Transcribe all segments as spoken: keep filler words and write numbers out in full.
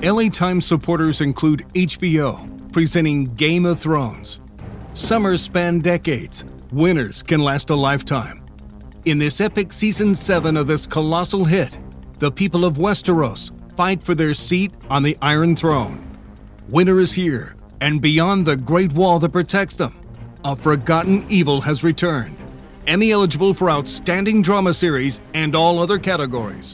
L A Times supporters include H B O, presenting Game of Thrones. Summers span decades. Winters can last a lifetime. In this epic season seven of this colossal hit, the people of Westeros fight for their seat on the Iron Throne. Winter is here, and beyond the Great Wall that protects them, a forgotten evil has returned. Emmy eligible for Outstanding Drama Series and all other categories.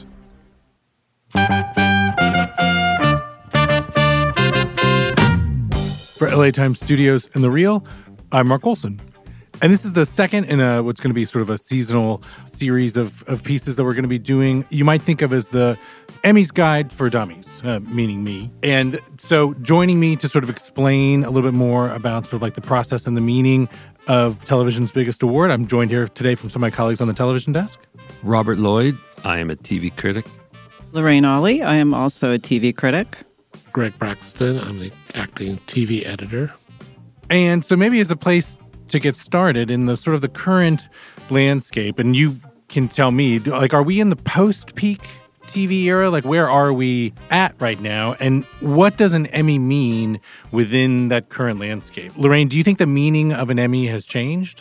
For L A Times Studios and The Real, I'm Mark Olson. And this is the second in a, what's going to be sort of a seasonal series of, of pieces that we're going to be doing. You might think of as the Emmys Guide for Dummies, uh, meaning me. And so joining me to sort of explain a little bit more about sort of like the process and the meaning of television's biggest award, I'm joined here today from some of my colleagues on the television desk. Robert Lloyd, I am a T V critic. Lorraine Ollie, I am also a T V critic. Greg Braxton, I'm the acting T V editor. And so maybe as a place to get started in the sort of the current landscape, and you can tell me, like, are we in the post-peak T V era? Like, where are we at right now? And what does an Emmy mean within that current landscape? Lorraine, do you think the meaning of an Emmy has changed?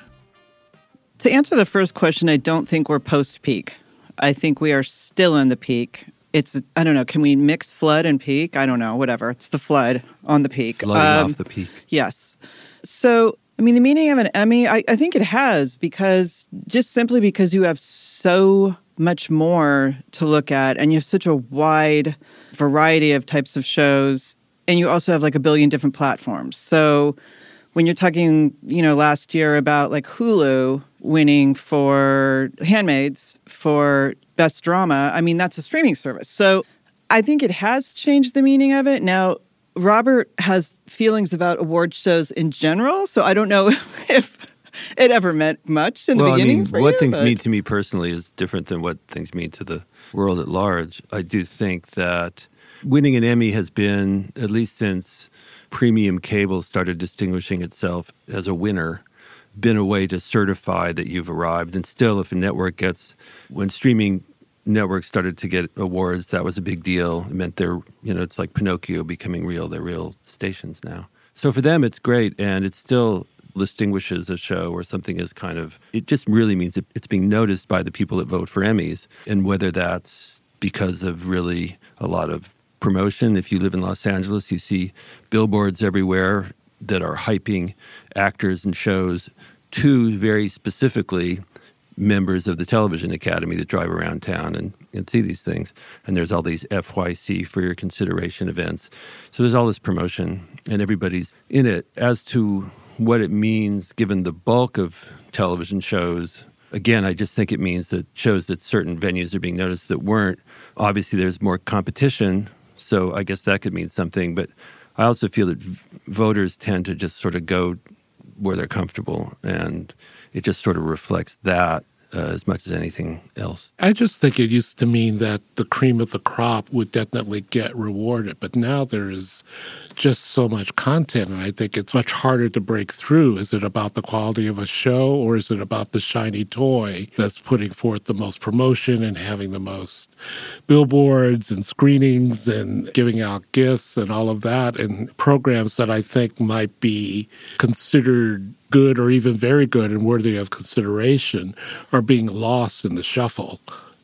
To answer the first question, I don't think we're post-peak. I think we are still in the peak. It's, I don't know, can we mix flood and peak? I don't know, whatever. It's the flood on the peak. Flooding um, off the peak. Yes. So, I mean, the meaning of an Emmy, I, I think it has, because just simply because you have so much more to look at and you have such a wide variety of types of shows, and you also have like a billion different platforms. So when you're talking, you know, last year about like Hulu winning for Handmaids for Best Drama, I mean, that's a streaming service. So I think it has changed the meaning of it. Now, Robert has feelings about award shows in general, so I don't know if it ever meant much in well, the beginning I mean, for what you, things but... mean to me personally is different than what things mean to the world at large. I do think that winning an Emmy has been, at least since premium cable started distinguishing itself as a winner, been a way to certify that you've arrived. And still, if a network gets, when streaming networks started to get awards, that was a big deal. It meant they're, you know, it's like Pinocchio becoming real. They're real stations now. So for them, it's great. And it still distinguishes a show or something as kind of, it just really means that it's being noticed by the people that vote for Emmys. And whether that's because of really a lot of promotion. If you live in Los Angeles, you see billboards everywhere that are hyping actors and shows to very specifically members of the Television Academy that drive around town and, and see these things. And there's all these F Y C, for your consideration, events. So there's all this promotion, and everybody's in it. As to what it means, given the bulk of television shows, again, I just think it means that shows that certain venues are being noticed that weren't. Obviously, there's more competition, so I guess that could mean something. But I also feel that v- voters tend to just sort of go where they're comfortable, and it just sort of reflects that uh, as much as anything else. I just think it used to mean that the cream of the crop would definitely get rewarded, but now there is just so much content, and I think it's much harder to break through. Is it about the quality of a show, or is it about the shiny toy that's putting forth the most promotion and having the most billboards and screenings and giving out gifts and all of that, and programs that I think might be considered good or even very good and worthy of consideration are being lost in the shuffle.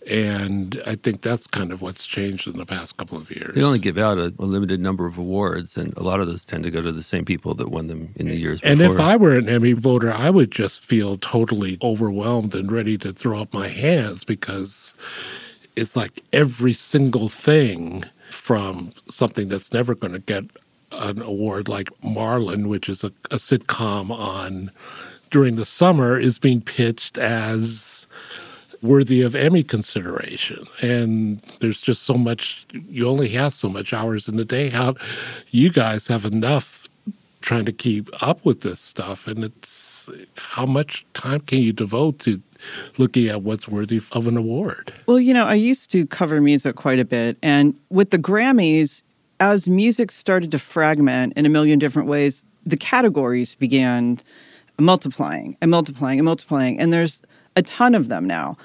And I think that's kind of what's changed in the past couple of years. They only give out a, a limited number of awards, and a lot of those tend to go to the same people that won them in the years before. And if I were an Emmy voter, I would just feel totally overwhelmed and ready to throw up my hands, because it's like every single thing, from something that's never going to get an award like Marlon, which is a, a sitcom on during the summer, is being pitched as worthy of Emmy consideration. And there's just so much, you only have so much hours in the day. How you guys have enough trying to keep up with this stuff, and it's how much time can you devote to looking at what's worthy of an award? Well, you know, I used to cover music quite a bit, and with the Grammys, as music started to fragment in a million different ways, the categories began multiplying and multiplying and multiplying, and there's a ton of them now.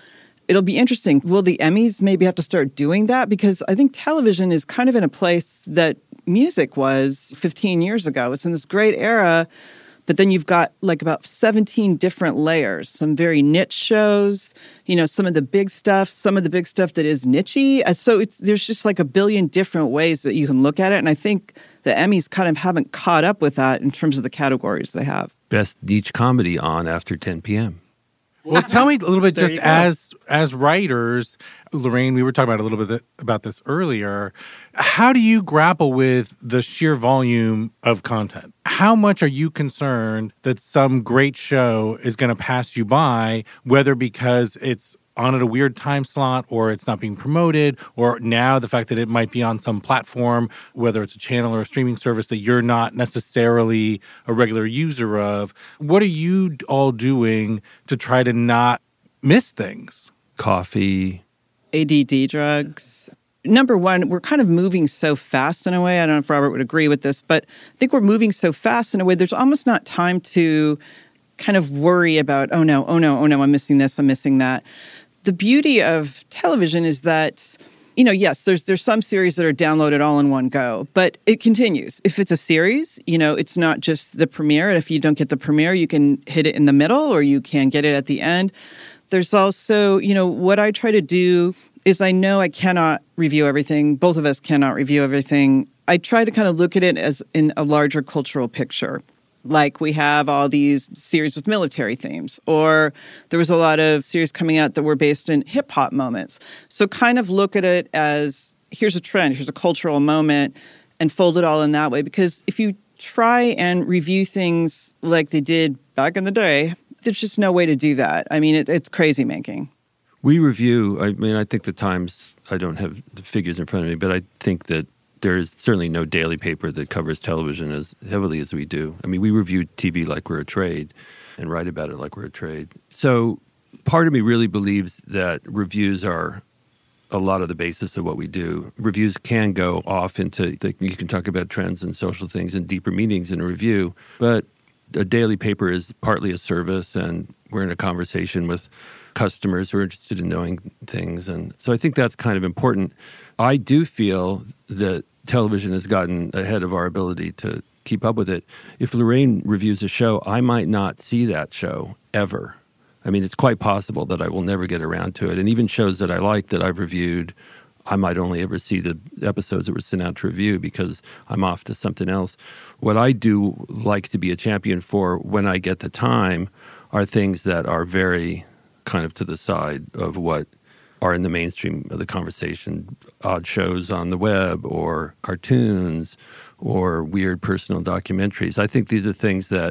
it'll be interesting. Will the Emmys maybe have to start doing that? Because I think television is kind of in a place that music was fifteen years ago. It's in this great era, but then you've got like about seventeen different layers, some very niche shows, you know, some of the big stuff, some of the big stuff that is niche-y. So it's, there's just like a billion different ways that you can look at it. And I think the Emmys kind of haven't caught up with that in terms of the categories they have. Best niche comedy on after ten p.m. Well, tell me a little bit, There just you go. as as writers, Lorraine, we were talking about a little bit about this earlier. How do you grapple with the sheer volume of content? How much are you concerned that some great show is going to pass you by, whether because it's on at a weird time slot or it's not being promoted, or now the fact that it might be on some platform, whether it's a channel or a streaming service that you're not necessarily a regular user of? What are you all doing to try to not miss things? Coffee. A D D drugs. Number one, we're kind of moving so fast in a way. I don't know if Robert would agree with this, but I think we're moving so fast in a way there's almost not time to kind of worry about, oh no, oh no, oh no, I'm missing this, I'm missing that. The beauty of television is that, you know, yes, there's there's some series that are downloaded all in one go, but it continues. If it's a series, you know, it's not just the premiere. And if you don't get the premiere, you can hit it in the middle or you can get it at the end. There's also, you know, what I try to do is I know I cannot review everything. Both of us cannot review everything. I try to kind of look at it as in a larger cultural picture. Like we have all these series with military themes, or there was a lot of series coming out that were based in hip hop moments. So kind of look at it as here's a trend, here's a cultural moment, and fold it all in that way. Because if you try and review things like they did back in the day, there's just no way to do that. I mean, it, it's crazy making. We review, I mean, I think the Times, I don't have the figures in front of me, but I think that there is certainly no daily paper that covers television as heavily as we do. I mean, we review T V like we're a trade and write about it like we're a trade. So part of me really believes that reviews are a lot of the basis of what we do. Reviews can go off into, like, you can talk about trends and social things and deeper meanings in a review, but a daily paper is partly a service, and we're in a conversation with customers who are interested in knowing things. And so I think that's kind of important. I do feel that television has gotten ahead of our ability to keep up with it. If Lorraine reviews a show, I might not see that show ever. I mean, it's quite possible that I will never get around to it. And even shows that I like that I've reviewed, I might only ever see the episodes that were sent out to review because I'm off to something else. What I do like to be a champion for when I get the time are things that are very kind of to the side of what are in the mainstream of the conversation, odd shows on the web or cartoons or weird personal documentaries. I think these are things that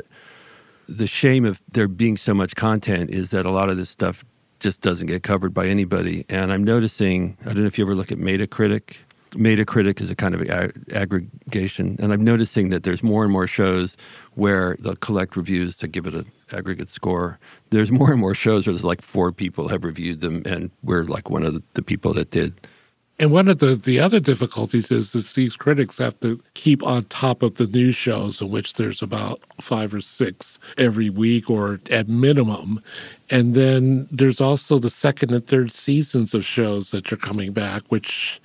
the shame of there being so much content is that a lot of this stuff just doesn't get covered by anybody. And I'm noticing, I don't know if you ever look at Metacritic. Metacritic is a kind of ag- aggregation. And I'm noticing that there's more and more shows where they'll collect reviews to give it an aggregate score. There's more and more shows where there's like four people have reviewed them, and we're like one of the, the people that did. And one of the, the other difficulties is that these critics have to keep on top of the new shows, in which there's about five or six every week or at minimum. And then there's also the second and third seasons of shows that are coming back, which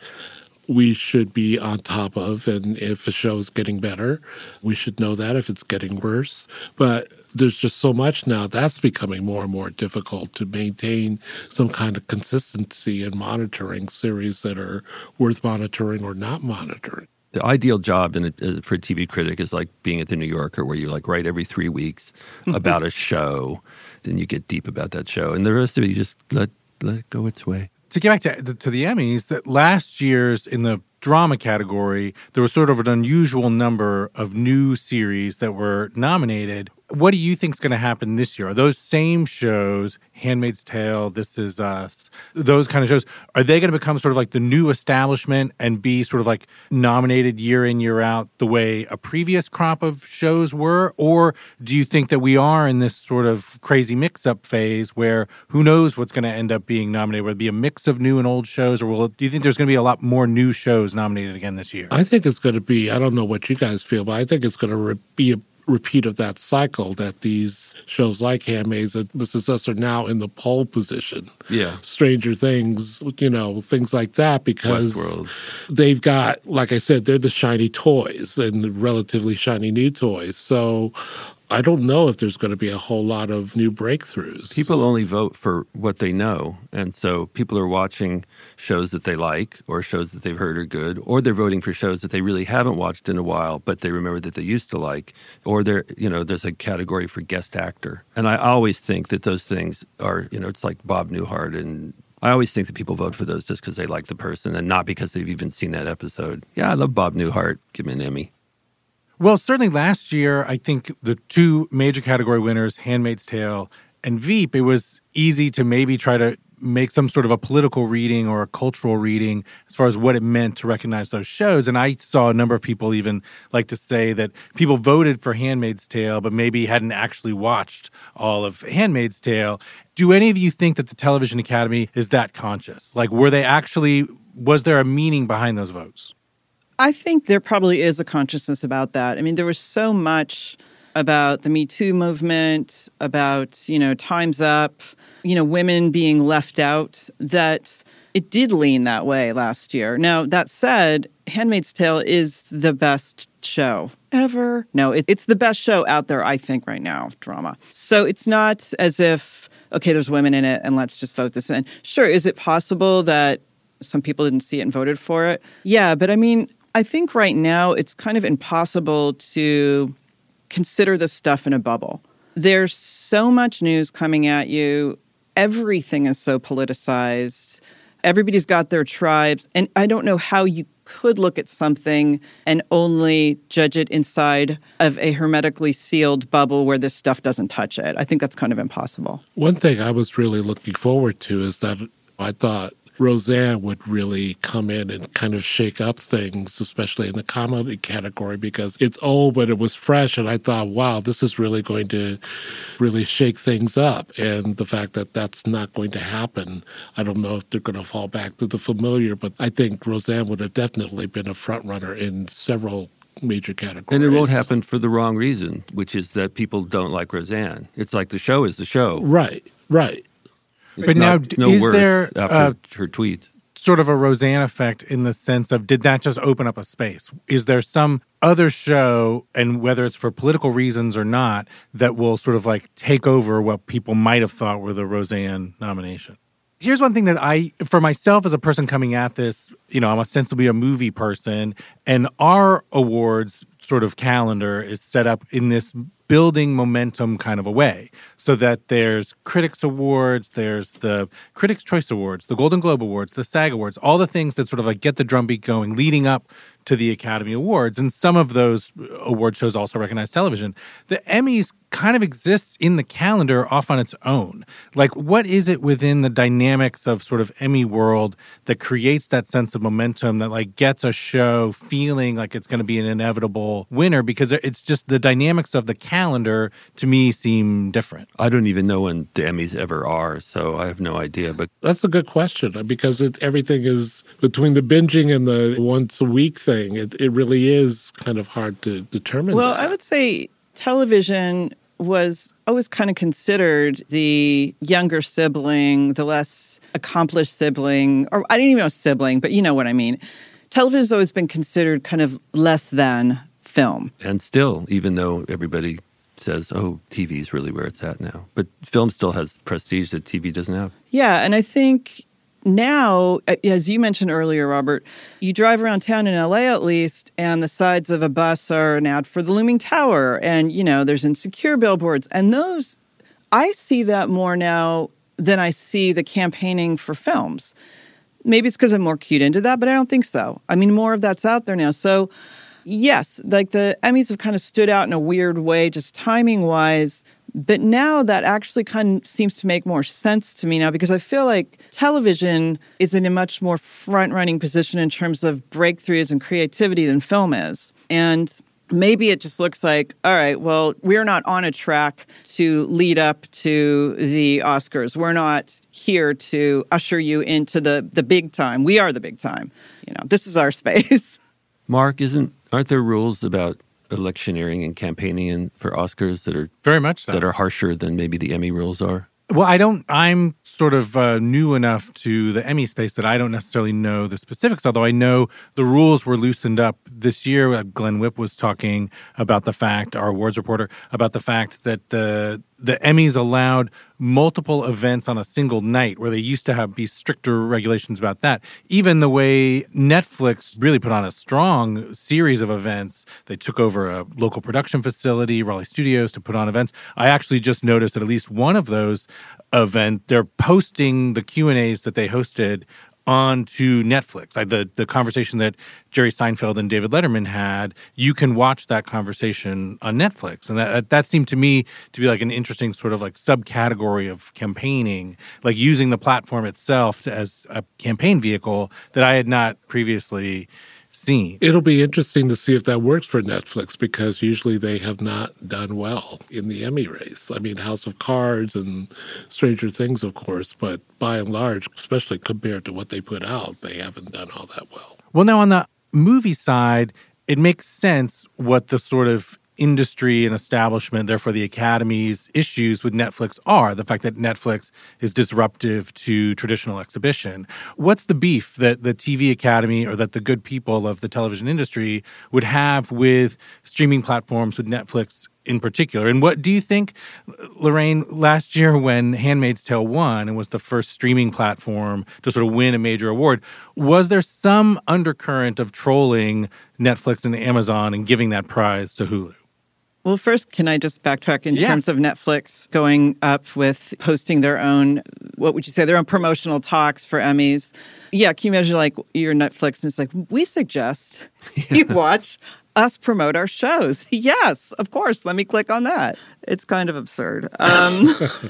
we should be on top of. And if a show is getting better, we should know that. If it's getting worse. But there's just so much now that's becoming more and more difficult to maintain some kind of consistency in monitoring series that are worth monitoring or not monitoring. The ideal job in a, for a T V critic is like being at the New Yorker, where you like write every three weeks about a show, then you get deep about that show, and the rest of it you just let let it go its way. To get back to the, to the Emmys, that last year's in the drama category, there was sort of an unusual number of new series that were nominated. What do you think is going to happen this year? Are those same shows, Handmaid's Tale, This Is Us, those kind of shows, are they going to become sort of like the new establishment and be sort of like nominated year in, year out the way a previous crop of shows were? Or do you think that we are in this sort of crazy mix-up phase where who knows what's going to end up being nominated? Will it be a mix of new and old shows, or will it, do you think there's going to be a lot more new shows nominated again this year? I think it's going to be, I don't know what you guys feel, but I think it's going to re- be a repeat of that cycle, that these shows like Handmaid's and This Is Us are now in the pole position. Yeah. Stranger Things, you know, things like that, because Westworld. They've got, like I said, they're the shiny toys and relatively shiny new toys. So I don't know if there's going to be a whole lot of new breakthroughs. People only vote for what they know. And so people are watching shows that they like or shows that they've heard are good, or they're voting for shows that they really haven't watched in a while, but they remember that they used to like, or they're, you know, there's a category for guest actor. And I always think that those things are, you know, it's like Bob Newhart, and I always think that people vote for those just because they like the person and not because they've even seen that episode. Yeah, I love Bob Newhart. Give me an Emmy. Well, certainly last year, I think the two major category winners, Handmaid's Tale and Veep, it was easy to maybe try to make some sort of a political reading or a cultural reading as far as what it meant to recognize those shows. And I saw a number of people even like to say that people voted for Handmaid's Tale, but maybe hadn't actually watched all of Handmaid's Tale. Do any of you think that the Television Academy is that conscious? Like, were they actually, was there a meaning behind those votes? I think there probably is a consciousness about that. I mean, there was so much about the Me Too movement, about, you know, Time's Up, you know, women being left out, that it did lean that way last year. Now, that said, Handmaid's Tale is the best show ever. No, it, it's the best show out there, I think, right now, drama. So it's not as if, okay, there's women in it and let's just vote this in. Sure, is it possible that some people didn't see it and voted for it? Yeah, but I mean, I think right now it's kind of impossible to consider this stuff in a bubble. There's so much news coming at you. Everything is so politicized. Everybody's got their tribes. And I don't know how you could look at something and only judge it inside of a hermetically sealed bubble where this stuff doesn't touch it. I think that's kind of impossible. One thing I was really looking forward to is that I thought Roseanne would really come in and kind of shake up things, especially in the comedy category, because it's old, but it was fresh. And I thought, wow, this is really going to really shake things up. And the fact that that's not going to happen, I don't know if they're going to fall back to the familiar, but I think Roseanne would have definitely been a front runner in several major categories. And it won't happen for the wrong reason, which is that people don't like Roseanne. It's like the show is the show. Right, right. It's but not, now, no is worse there after uh, her tweets. Sort of a Roseanne effect in the sense of, did that just open up a space? Is there some other show, and whether it's for political reasons or not, that will sort of like take over what people might have thought were the Roseanne nomination? Here's one thing that I, for myself as a person coming at this, you know, I'm ostensibly a movie person, and our awards sort of calendar is set up in this building momentum kind of a way, so that there's Critics Awards, there's the Critics' Choice Awards, the Golden Globe Awards, the SAG Awards, all the things that sort of like get the drumbeat going leading up to the Academy Awards. And some of those award shows also recognize television. The Emmys kind of exists in the calendar off on its own. Like, what is it within the dynamics of sort of Emmy world that creates that sense of momentum that like gets a show feeling like it's going to be an inevitable winner? Because it's just the dynamics of the calendar to me seem different. I don't even know when the Emmys ever are, so I have no idea. But that's a good question, because it, everything is between the binging and the once a week thing. It, it really is kind of hard to determine. Well, that. I would say television was always kind of considered the younger sibling, the less accomplished sibling, or I didn't even know sibling, but you know what I mean. Television has always been considered kind of less than film. And still, even though everybody says, oh, T V is really where it's at now. But film still has prestige that T V doesn't have. Yeah, and I think now, as you mentioned earlier, Robert, you drive around town in L A at least, and the sides of a bus are an ad for the looming tower. And, you know, there's insecure billboards. And those, I see that more now than I see the campaigning for films. Maybe it's because I'm more cued into that, but I don't think so. I mean, more of that's out there now. So, yes, like the Emmys have kind of stood out in a weird way, just timing-wise. But now that actually kind of seems to make more sense to me now, because I feel like television is in a much more front-running position in terms of breakthroughs and creativity than film is. And maybe it just looks like, all right, well, we're not on a track to lead up to the Oscars. We're not here to usher you into the, the big time. We are the big time. You know, this is our space. Mark, isn't aren't there rules about electioneering and campaigning in, for Oscars that are Very much so. that are harsher than maybe the Emmy rules are? Well, I don't, I'm sort of uh, new enough to the Emmy space that I don't necessarily know the specifics, although I know the rules were loosened up this year. Uh, Glenn Whipp was talking about the fact, our awards reporter, about the fact that the the Emmys allowed multiple events on a single night, where they used to have be stricter regulations about that. Even the way Netflix really put on a strong series of events. They took over a local production facility, Raleigh Studios, to put on events. I actually just noticed that at least one of those events, they're posting the Q and A's that they hosted onto Netflix. I, the the conversation that Jerry Seinfeld and David Letterman had, you can watch that conversation on Netflix. And that that seemed to me to be like an interesting sort of like subcategory of campaigning, like using the platform itself to, as a campaign vehicle that I had not previously seen. It'll be interesting to see if that works for Netflix, because usually they have not done well in the Emmy race. I mean, House of Cards and Stranger Things, of course, but by and large, especially compared to what they put out, they haven't done all that well. Well, now on the movie side, it makes sense what the sort of industry and establishment, therefore the Academy's issues with Netflix are. The fact that Netflix is disruptive to traditional exhibition. What's the beef that the T V Academy or that the good people of the television industry would have with streaming platforms, with Netflix in particular? And what do you think, Lorraine, last year when Handmaid's Tale won and was the first streaming platform to sort of win a major award, was there some undercurrent of trolling Netflix and Amazon and giving that prize to Hulu? Well, first, can I just backtrack in yeah. terms of Netflix going up with posting their own, what would you say, their own promotional talks for Emmys? Yeah, can you imagine like your Netflix and it's like, we suggest yeah. you watch us promote our shows. Yes, of course. Let me click on that. It's kind of absurd. Um,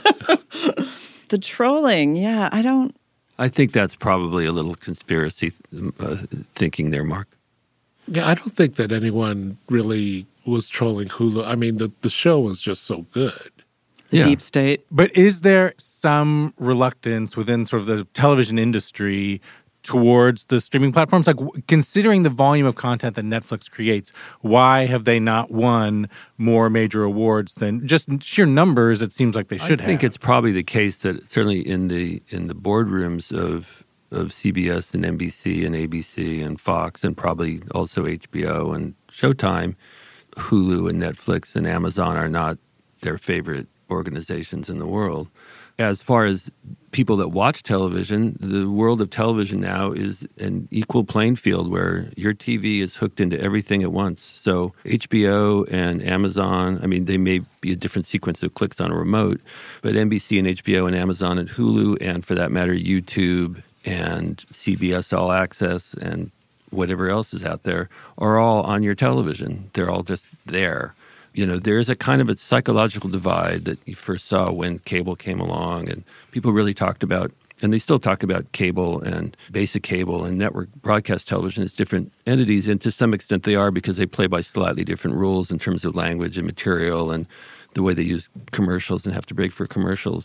the trolling, yeah, I don't. I think that's probably a little conspiracy uh, thinking there, Mark. Yeah, I don't think that anyone really was trolling Hulu. I mean, the, the show was just so good. The yeah. deep state. But is there some reluctance within sort of the television industry towards the streaming platforms? Like, considering the volume of content that Netflix creates, why have they not won more major awards than just sheer numbers? It seems like they should have. I think have. It's probably the case that certainly in the in the boardrooms of of C B S and N B C and A B C and Fox and probably also H B O and Showtime, Hulu and Netflix and Amazon are not their favorite organizations in the world. As far as people that watch television, the world of television now is an equal playing field where your T V is hooked into everything at once. So H B O and Amazon, I mean, they may be a different sequence of clicks on a remote, but N B C and H B O and Amazon and Hulu, and for that matter, YouTube and C B S All Access and whatever else is out there are all on your television. They're all just there. You know, there's a kind of a psychological divide that you first saw when cable came along, and people really talked about, and they still talk about cable and basic cable and network broadcast television as different entities, and to some extent they are, because they play by slightly different rules in terms of language and material and the way they use commercials and have to break for commercials.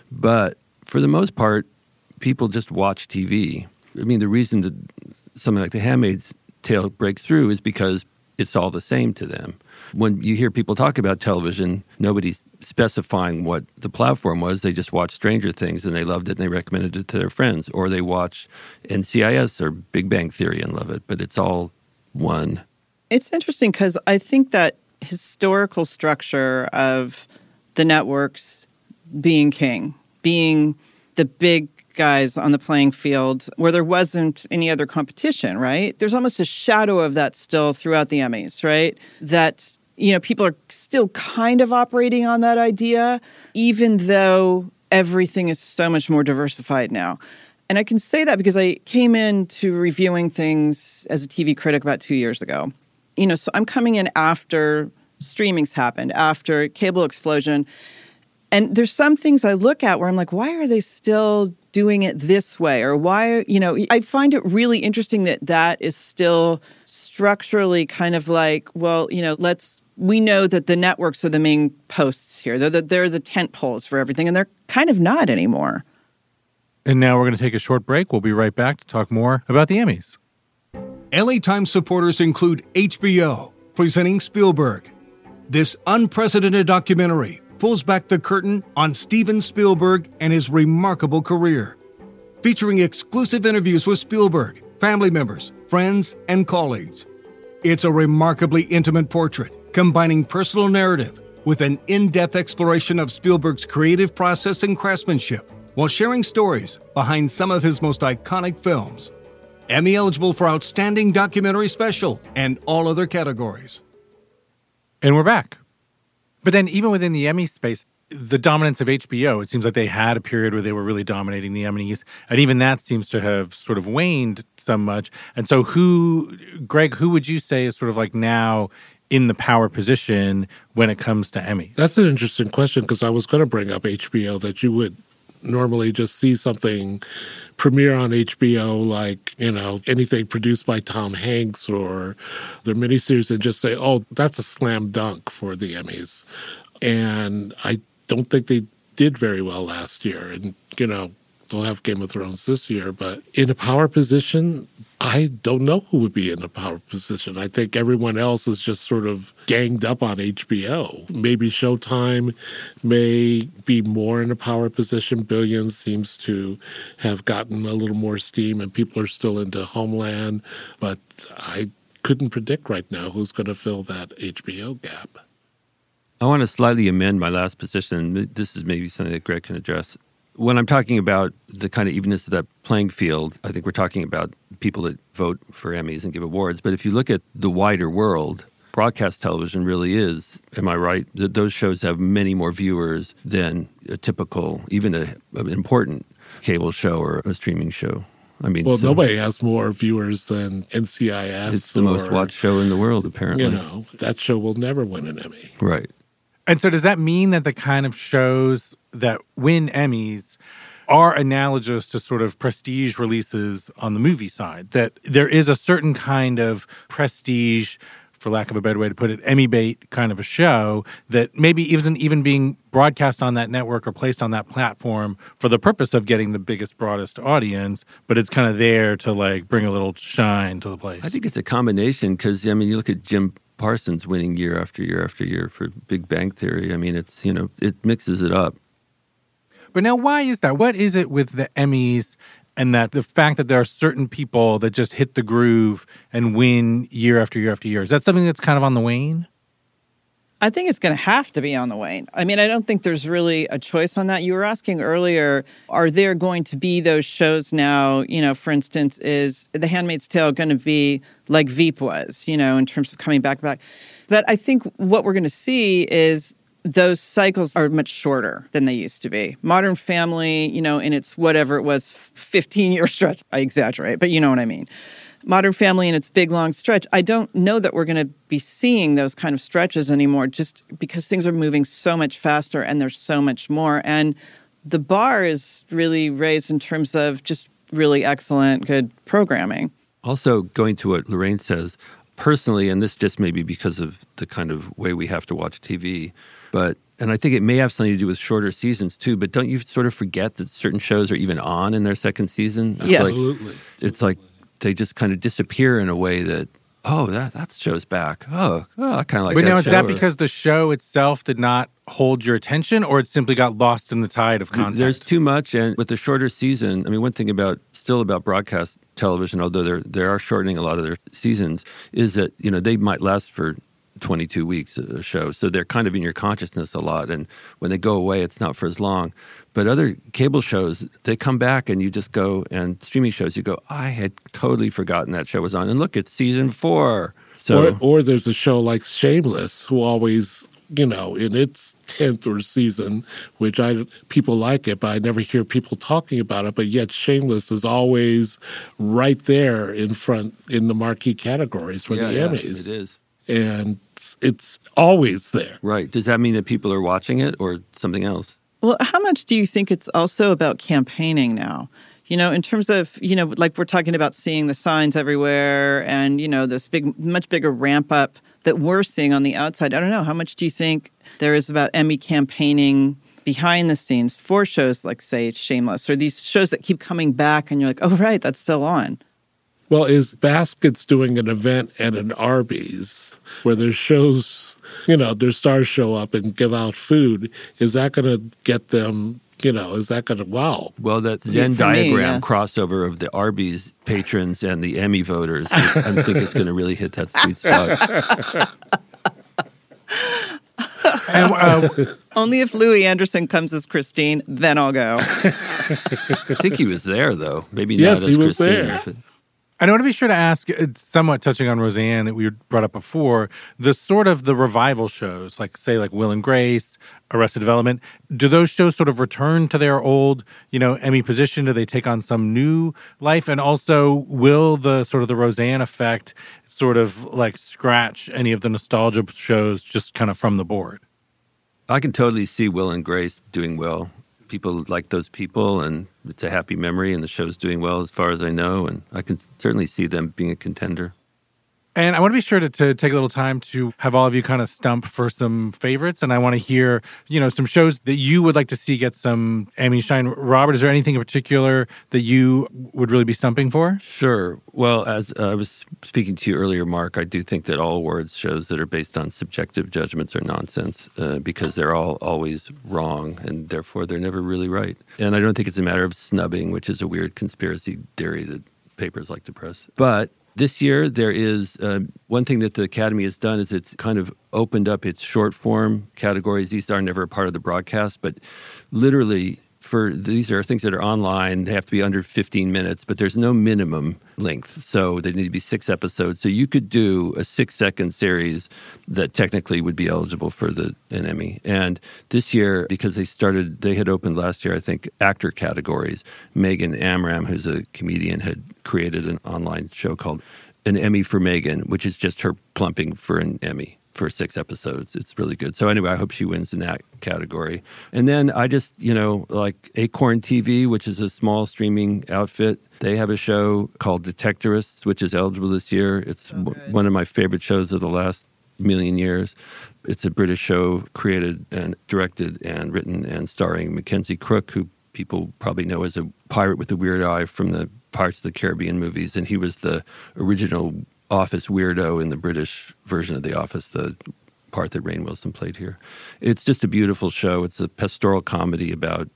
But for the most part, people just watch T V. I mean, the reason that something like The Handmaid's Tale breaks through is because it's all the same to them. When you hear people talk about television, nobody's specifying what the platform was. They just watched Stranger Things and they loved it and they recommended it to their friends. Or they watch N C I S or Big Bang Theory and love it. But it's all one. It's interesting because I think that historical structure of the networks being king, being the big guys on the playing field where there wasn't any other competition, right? There's almost a shadow of that still throughout the Emmys, right? That, you know, people are still kind of operating on that idea, even though everything is so much more diversified now. And I can say that because I came into reviewing things as a T V critic about two years ago. You know, so I'm coming in after streaming's happened, after cable explosion. And there's some things I look at where I'm like, why are they still doing it this way? Or why, you know, I find it really interesting that that is still structurally kind of like, well, you know, let's, we know that the networks are the main posts here. They're the, they're the tent poles for everything, and they're kind of not anymore. And now we're going to take a short break. We'll be right back to talk more about the Emmys. L A Times supporters include H B O, presenting Spielberg. This unprecedented documentary pulls back the curtain on Steven Spielberg and his remarkable career, featuring exclusive interviews with Spielberg, family members, friends, and colleagues. It's a remarkably intimate portrait, combining personal narrative with an in-depth exploration of Spielberg's creative process and craftsmanship, while sharing stories behind some of his most iconic films. Emmy eligible for Outstanding Documentary Special and all other categories. And we're back. But then even within the Emmy space, the dominance of H B O, it seems like they had a period where they were really dominating the Emmys, and even that seems to have sort of waned so much. And so who, Greg, who would you say is sort of like now in the power position when it comes to Emmys? That's an interesting question, because I was going to bring up H B O, that you would normally just see something premiere on H B O, like, you know, anything produced by Tom Hanks or their miniseries, and just say, oh, that's a slam dunk for the Emmys. And I don't think they did very well last year. And, you know, they'll have Game of Thrones this year. But in a power position, I don't know who would be in a power position. I think everyone else is just sort of ganged up on H B O. Maybe Showtime may be more in a power position. Billions seems to have gotten a little more steam, and people are still into Homeland. But I couldn't predict right now who's going to fill that H B O gap. I want to slightly amend my last position. This is maybe something that Greg can address. When I'm talking about the kind of evenness of that playing field, I think we're talking about people that vote for Emmys and give awards. But if you look at the wider world, broadcast television really is, am I right, that those shows have many more viewers than a typical, even a, an important cable show or a streaming show. I mean, well, so nobody has more viewers than N C I S. It's the or, most watched show in the world, apparently. You know, that show will never win an Emmy. Right. And so does that mean that the kind of shows that win Emmys are analogous to sort of prestige releases on the movie side? That there is a certain kind of prestige, for lack of a better way to put it, Emmy bait kind of a show that maybe isn't even being broadcast on that network or placed on that platform for the purpose of getting the biggest, broadest audience, but it's kind of there to like bring a little shine to the place. I think it's a combination because, I mean, you look at Jim Parsons winning year after year after year for Big Bang Theory. I mean, it's, you know, it mixes it up. But now why is that? What is it with the Emmys and that the fact that there are certain people that just hit the groove and win year after year after year? Is that something that's kind of on the wane? I think it's going to have to be on the wane. I mean, I don't think there's really a choice on that. You were asking earlier, are there going to be those shows now, you know, for instance, is The Handmaid's Tale going to be like Veep was, you know, in terms of coming back back? But I think what we're going to see is those cycles are much shorter than they used to be. Modern Family, you know, in its whatever it was, fifteen-year stretch, I exaggerate, but you know what I mean. Modern Family in its big, long stretch, I don't know that we're going to be seeing those kind of stretches anymore just because things are moving so much faster and there's so much more. And the bar is really raised in terms of just really excellent, good programming. Also, going to what Lorraine says, personally, and this just may be because of the kind of way we have to watch T V, but, and I think it may have something to do with shorter seasons too, but don't you sort of forget that certain shows are even on in their second season? It's Yes. like, Absolutely. It's like they just kind of disappear in a way that, oh, that, that show's back. Oh, oh I kind of like but that now, is show. that because the show itself did not hold your attention, or it simply got lost in the tide of content? There's too much, and with the shorter season, I mean, one thing about, still about broadcast television, although they're, they are shortening a lot of their seasons, is that, you know, they might last for twenty-two weeks a show. So they're kind of in your consciousness a lot. And when they go away, it's not for as long. But other cable shows, they come back and you just go, and streaming shows, you go, I had totally forgotten that show was on. And look, it's season four. So, Or, or there's a show like Shameless, who always, you know, in its tenth or season, which I people like it, but I never hear people talking about it. But yet Shameless is always right there in front in the marquee categories for yeah, the yeah, Emmys. it is. And it's, it's always there. Right. Does that mean that people are watching it or something else? Well, how much do you think it's also about campaigning now? You know, in terms of, you know, like we're talking about seeing the signs everywhere and, you know, this big, much bigger ramp up that we're seeing on the outside. I don't know. How much do you think there is about Emmy campaigning behind the scenes for shows like, say, Shameless, or these shows that keep coming back and you're like, oh, right, that's still on? Well, is Baskets doing an event at an Arby's where their shows, you know, their stars show up and give out food? Is that going to get them, you know, is that going to, wow. Well, that Yeah, Venn for me, diagram yes. crossover of the Arby's patrons and the Emmy voters, I think it's going to really hit that sweet spot. And, uh, Only if Louis Anderson comes as Christine, then I'll go. I think he was there, though. Maybe Yes, not as he was Christine. there. If it- And I want to be sure to ask, it's somewhat touching on Roseanne that we brought up before, the sort of the revival shows, like say like Will and Grace, Arrested Development, do those shows sort of return to their old, you know, Emmy position? Do they take on some new life? And also, will the sort of the Roseanne effect sort of like scratch any of the nostalgia shows just kind of from the board? I can totally see Will and Grace doing well. People like those people, and it's a happy memory, and the show's doing well as far as I know, and I can certainly see them being a contender. And I want to be sure to, to take a little time to have all of you kind of stump for some favorites. And I want to hear, you know, some shows that you would like to see get some Emmy shine. Robert, is there anything in particular that you would really be stumping for? Sure. Well, as uh, I was speaking to you earlier, Mark, I do think that all awards shows that are based on subjective judgments are nonsense uh, because they're all always wrong, and therefore they're never really right. And I don't think it's a matter of snubbing, which is a weird conspiracy theory that papers like to press. But this year, there is uh, one thing that the Academy has done is it's kind of opened up its short form categories. These are never a part of the broadcast, but literally for these are things that are online. They have to be under fifteen minutes, but there's no minimum length. So they need to be six episodes. So you could do a six second series that technically would be eligible for the an Emmy. And this year, because they started, they had opened last year, I think, actor categories. Megan Amram, who's a comedian, had created an online show called An Emmy for Megan, which is just her plumping for an Emmy for six episodes. It's really good. So anyway, I hope she wins in that category. And then I just, you know, like Acorn T V, which is a small streaming outfit, they have a show called Detectorists, which is eligible this year. It's Oh, w- one of my favorite shows of the last million years. It's a British show created and directed and written and starring Mackenzie Crook, who people probably know as a pirate with a weird eye from the Pirates of the Caribbean movies. And he was the original Office weirdo in the British version of The Office, the part that Rainn Wilson played here. It's just a beautiful show. It's a pastoral comedy about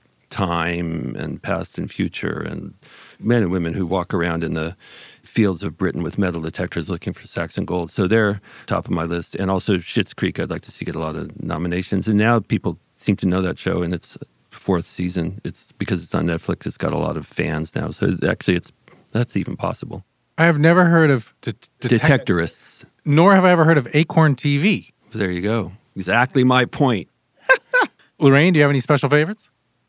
time and past and future and men and women who walk around in the fields of Britain with metal detectors looking for Saxon gold. So they're top of my list. And also Schitt's Creek, I'd like to see get a lot of nominations. And now people seem to know that show, and it's fourth season. It's because it's on Netflix. It's got a lot of fans now. So actually, it's that's even possible. I have never heard of de- detect- Detectorists. nor have I ever heard of Acorn T V. There you go. Exactly my point. Lorraine, do you have any special favorites?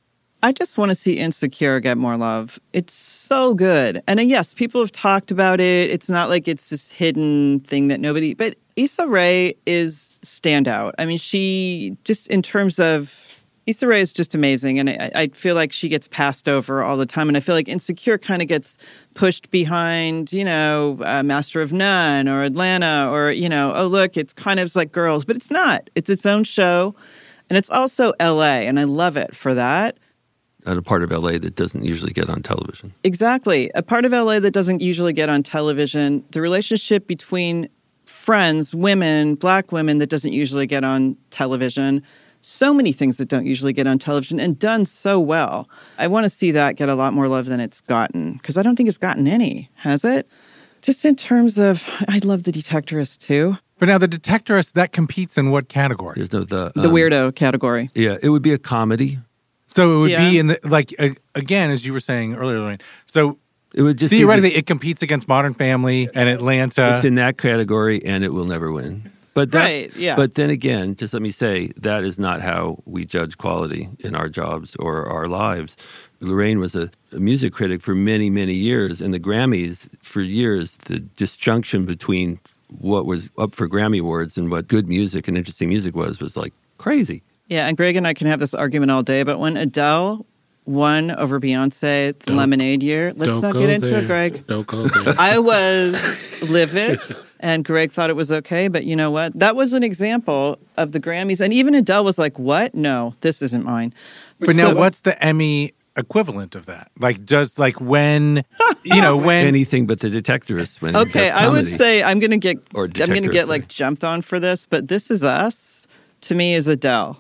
I just want to see Insecure get more love. It's so good. And uh, yes, people have talked about it. It's not like it's this hidden thing that nobody, but Issa Rae is standout. I mean, she just in terms of, Issa Rae is just amazing. And I, I feel like she gets passed over all the time. And I feel like Insecure kind of gets pushed behind, you know, uh, Master of None or Atlanta or, you know, oh, look, it's kind of like Girls, but it's not. It's its own show. And it's also L A. And I love it for that. At a part of L A that doesn't usually get on television. Exactly. A part of L A that doesn't usually get on television. The relationship between friends, women, black women that doesn't usually get on television. So many things that don't usually get on television and done so well. I want to see that get a lot more love than it's gotten because I don't think it's gotten any, has it? Just in terms of, I love The Detectorist too. But now the Detectorist, that competes in what category? There's no the The um, weirdo category. Yeah, it would be a comedy. So it would Yeah. be in the, like, uh, again, as you were saying earlier, Lorraine. So It would just be theoretically, the- it competes against Modern Family and Atlanta. it's in that category, and it will never win. But that's, Right, yeah. But then again, just let me say that is not how we judge quality in our jobs or our lives. Lorraine was a, a music critic for many, many years, and the Grammys for years. The disjunction between what was up for Grammy Awards and what good music and interesting music was was like crazy. Yeah, and Greg and I can have this argument all day, but when Adele won over Beyonce the Don't- Lemonade year, let's Don't not go get into there. it, Greg. Don't go there. I was livid, and Greg thought it was okay, but you know what? That was an example of the Grammys, and even Adele was like, what? No, this isn't mine. But now, So- what's the Emmy equivalent of that? Like, does like when you know when anything but the Detectorists. When Okay, does I would comedy. say I'm going to get Or I'm going to Detectorists, get like sorry. jumped on for this, but This Is Us to me is Adele.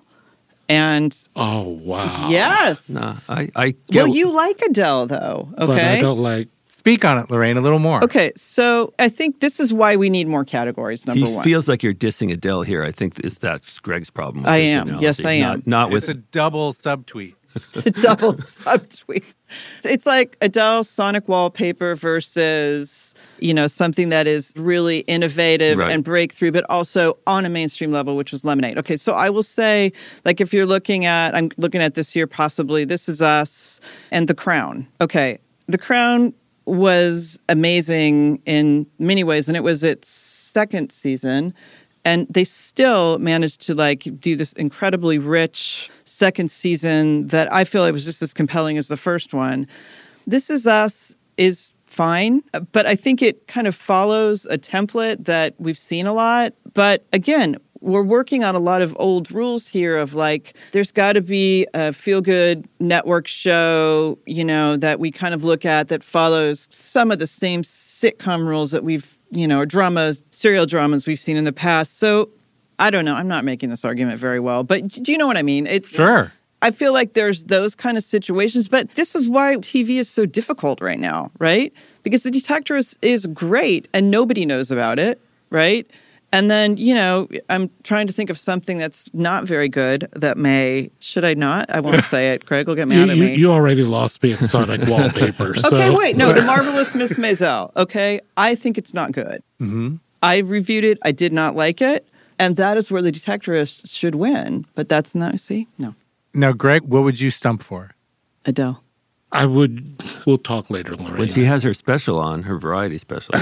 And Oh, wow. yes. Nah, I, I get Well, you like Adele though, okay? But I don't like. speak on it, Lorraine, a little more. Okay, so I think this is why we need more categories, number He one. feels like you're dissing Adele here. I think is that's Greg's problem. With I this am. analogy. Yes, I am. Not, not With with a double subtweet. to double subtweet. It's like Adele's Sonic Wallpaper versus, you know, something that is really innovative Right. and breakthrough, but also on a mainstream level, which was Lemonade. Okay, so I will say, like, if you're looking at, I'm looking at this year, possibly This Is Us and The Crown. Okay, The Crown was amazing in many ways, and it was its second season. And they still managed to like do this incredibly rich second season that I feel it was just as compelling as the first one. This Is Us is fine, but I think it kind of follows a template that we've seen a lot. But again, we're working on a lot of old rules here of like, there's got to be a feel-good network show, you know, that we kind of look at that follows some of the same sitcom rules that we've, you know, or dramas, serial dramas we've seen in the past. So I don't know. I'm not making this argument very well, but do you know what I mean? It's Sure. I feel like there's those kind of situations, but this is why T V is so difficult right now, right? Because The Detectorist is great and nobody knows about it, right? And then, you know, I'm trying to think of something that's not very good that may, should I not? I won't say it. Craig will get You, mad at you, me. you already lost me at Sonic Wallpaper. So. Okay, wait. No, The Marvelous Miss Maisel. Okay. I think it's not good. Mm-hmm. I reviewed it. I did not like it. And that is where The Detectorist should win. But that's not, see? No. Now, Greg, what would you stump for? Adele. I would. We'll talk later, Lorraine. when she has her special on, her variety special.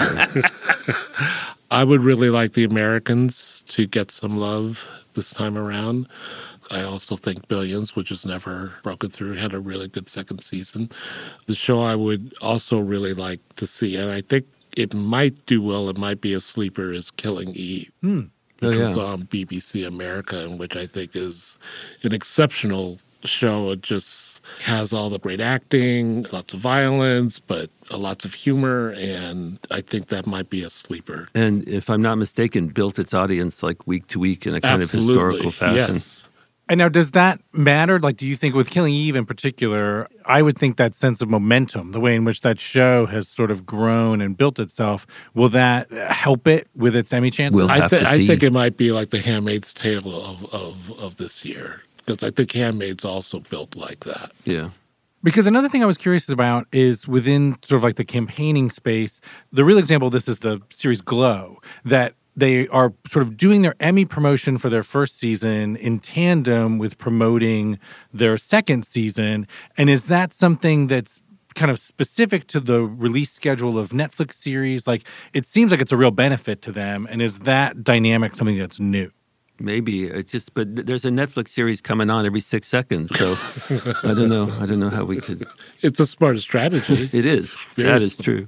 I would really like The Americans to get some love this time around. I also think Billions, which has never broken through, had a really good second season. The show I would also really like to see, and I think it might do well, it might be a sleeper, is Killing Eve, Hmm. which Oh, yeah. was on B B C America, and which I think is an exceptional show. It just has all the great acting, lots of violence, but uh, lots of humor, and I think that might be a sleeper. And if I'm not mistaken, built its audience like week to week in a kind Absolutely. of historical fashion. Yes. And now, does that matter? Like, do you think with Killing Eve in particular, I would think that sense of momentum, the way in which that show has sort of grown and built itself, will that help it with its Emmy chances? We'll I, have th- to I see. think it might be like the Handmaid's Tale of, of, of this year, because I think Handmaid's also built like that. Yeah. Because another thing I was curious about is within sort of like the campaigning space, the real example of this is the series Glow, that they are sort of doing their Emmy promotion for their first season in tandem with promoting their second season. And is that something that's kind of specific to the release schedule of Netflix series? Like, it seems like it's a real benefit to them. And is that dynamic something that's new? Maybe it just, but there's a Netflix series coming on every six seconds, so I don't know. I don't know how we could. It's a smart strategy. It is. Very That is smart. true.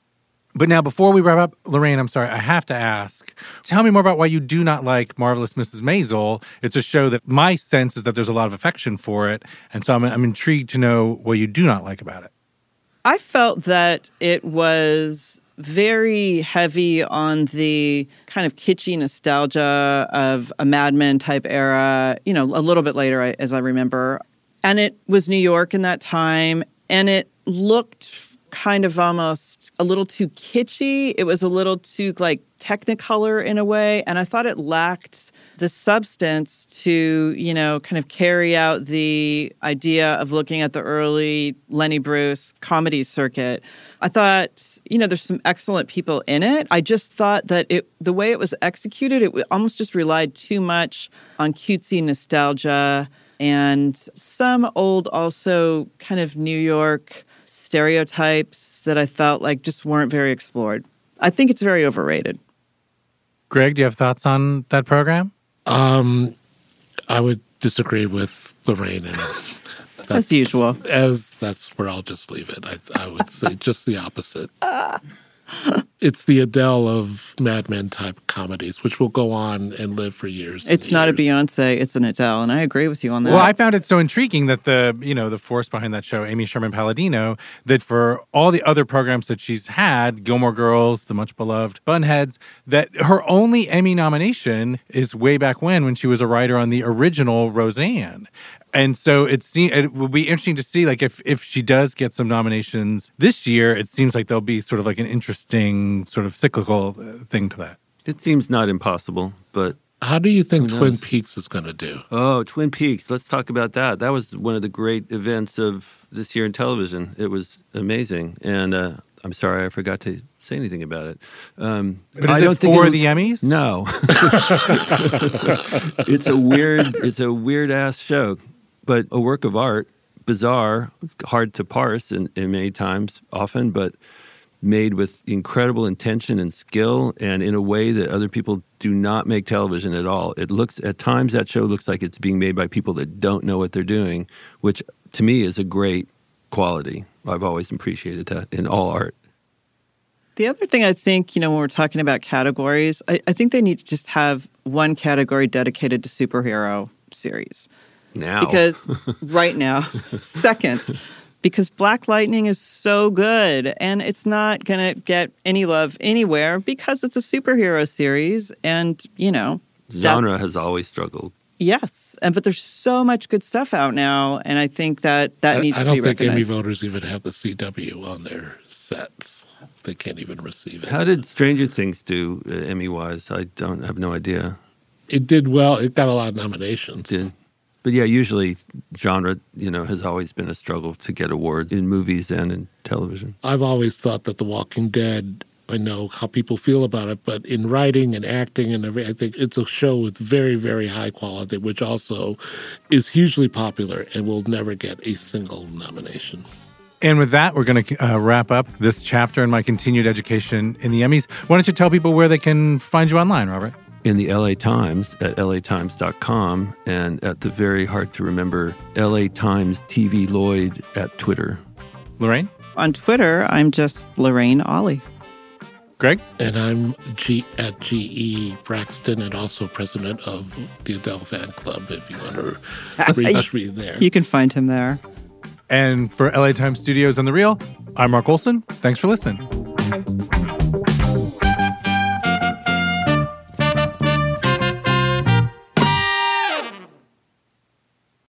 But now, before we wrap up, Lorraine, I'm sorry, I have to ask. Tell me more about why you do not like Marvelous Missus Maisel. It's a show that my sense is that there's a lot of affection for it, and so I'm, I'm intrigued to know what you do not like about it. I felt that it was very heavy on the kind of kitschy nostalgia of a Mad Men type era, you know, a little bit later, I- as I remember. And it was New York in that time, and it looked kind of almost a little too kitschy. It was a little too like Technicolor in a way, and I thought it lacked the substance to, you know, kind of carry out the idea of looking at the early Lenny Bruce comedy circuit. I thought, you know, there's some excellent people in it. I just thought that it, the way it was executed, it almost just relied too much on cutesy nostalgia and some old also kind of New York stereotypes that I felt like just weren't very explored. I think it's very overrated. Greg, do you have thoughts on that program? Um, I would disagree with Lorraine, and that's, As usual. As that's where I'll just leave it. I, I would say just the opposite. It's the Adele of Mad Men type comedies, which will go on and live for years. It's not years. a Beyonce, it's an Adele, and I agree with you on that. Well, I found it so intriguing that the, you know, the force behind that show, Amy Sherman Palladino, that for all the other programs that she's had, Gilmore Girls, the much beloved Bunheads, that her only Emmy nomination is way back when, when she was a writer on the original Roseanne. And so it seems it will be interesting to see, like, if if she does get some nominations this year, it seems like there'll be sort of like an interesting sort of cyclical thing to that. It seems not impossible, but how do you think Twin Peaks is going to do? Oh, Twin Peaks. Let's talk about that. That was one of the great events of this year in television. It was amazing. And uh, I'm sorry I forgot to say anything about it. Um, but is I it don't for think it, the Emmys? No. It's a weird, it's a weird-ass show. But a work of art, bizarre, hard to parse in, in many times, often, but made with incredible intention and skill and in a way that other people do not make television at all. It looks, at times that show looks like it's being made by people that don't know what they're doing, which to me is a great quality. I've always appreciated that in all art. The other thing I think, you know, when we're talking about categories, I, I think they need to just have one category dedicated to superhero series. Now. Because right now, second, because Black Lightning is so good and it's not going to get any love anywhere because it's a superhero series and, you know. Genre that, has always struggled. Yes. And but there's so much good stuff out now and I think that that I, needs I to be don't think recognized. Emmy voters even have the C W on their sets. They can't even receive it. How did Stranger Things do uh, Emmy-wise? I don't have no idea. It did well. It got a lot of nominations. It did. But yeah, usually genre, you know, has always been a struggle to get awards in movies and in television. I've always thought that The Walking Dead, I know how people feel about it, but in writing and acting and everything, I think it's a show with very, very high quality, which also is hugely popular and will never get a single nomination. And with that, we're going to uh, wrap up this chapter in my continued education in the Emmys. Why don't you tell people where they can find you online, Robert? In the L A Times at L A times dot com and at the very hard to remember L A Times T V Lloyd at Twitter. Lorraine? On Twitter, I'm just Lorraine Ollie. Greg? And I'm G at G E Braxton and also president of the Adele Fan Club if you want to reach me there. You can find him there. And for L A Times Studios on The Real, I'm Mark Olson. Thanks for listening.